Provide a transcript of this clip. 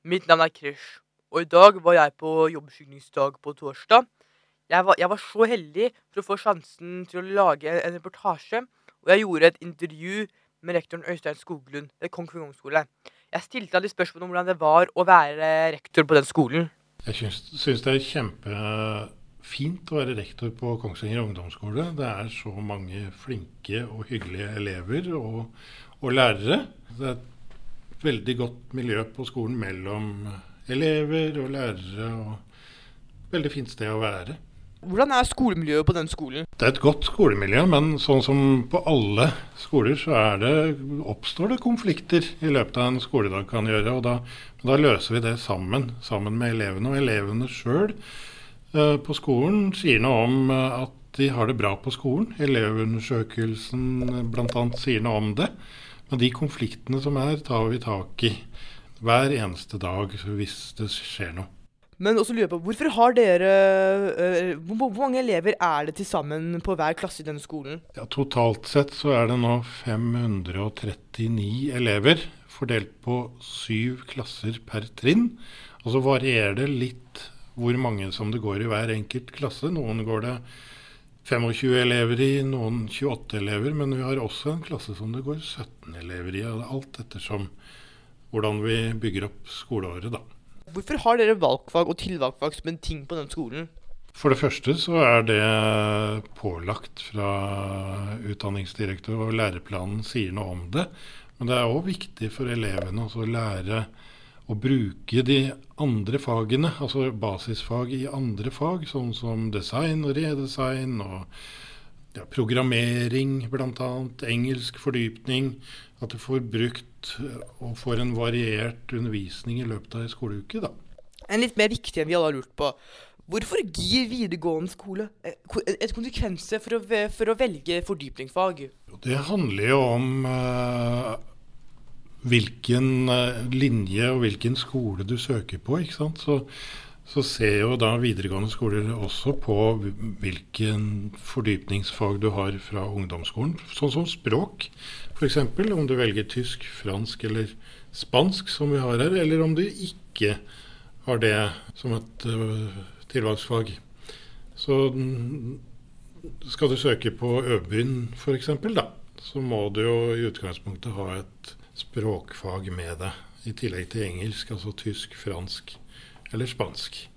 Mitt navn er Krish, og i dag var jeg på jobbskytingsdag på torsdag. Jeg var så heldig for å få sjansen til å lage en reportasje, og jeg gjorde et intervju med rektoren Øystein Skoglund ved Kongsvinger ungdomsskole. Jeg stilte han de spørsmål om hvordan det var å være rektor på den skolen. Jeg syns det er kjempefint å være rektor på Kongsvinger ungdomsskole. Det er så mange flinke og hyggelige elever og lærere. Det er et veldig godt miljø på skolen mellom elever og lærere, og veldig fint sted å være. Hvordan er skolemiljøet på den skolen? Det er et godt skolemiljø, men sånn som på alle skoler så oppstår det konflikter i løpet av en skoledag kan gjøre, og da løser vi det sammen med elevene. Og elevene selv på skolen sier noe om at de har det bra på skolen. Elevundersøkelsen blant annet sier noe om det. Men de konfliktene som tar vi tak i hver eneste dag hvis det skjer noe. Men også lurer jeg på, hvorfor har dere hvor mange elever er det til sammen på hver klasse i denne skolen? Ja, totalt sett så er det nå 539 elever, fordelt på 7 klasser per trinn. Og så varierer det litt hvor mange som det går i hver enkelt klasse. Noen går det 25 elever i, noen 28 elever, men vi har også en klasse som det går 17 elever i. Alt ettersom hvordan vi bygger opp skoleåret da. Hvorfor har dere valgfag og tilvalgfag som en ting på den skolen? For det første så er det pålagt fra utdanningsdirektør, og læreplanen sier noe om det. Men det er også viktig for elevene å lære å bruke de andre fagene, altså basisfag i andre fag, sånn som design og redesign og programmering blant annet, engelsk fordypning, at du får brukt og får en variert undervisning i løpet av en skoleuke da. En litt mer viktig enn vi alle har lurt på. Hvorfor gir videregående skole et konsekvense for å velge fordypningsfag? Det handler jo om hvilken linje og hvilken skole du søker på, ikke sant? Så ser jo da videregående skoler også på hvilken fordypningsfag du har fra ungdomsskolen, sånn som språk. For eksempel om du velger tysk, fransk eller spansk som vi har her, eller om du ikke har det som et tilvalgsfag. Så skal du søke på Øbyen for eksempel da, så må du jo i utgangspunktet ha et språkfag med deg, i tillegg til engelsk, altså tysk, fransk eller spansk.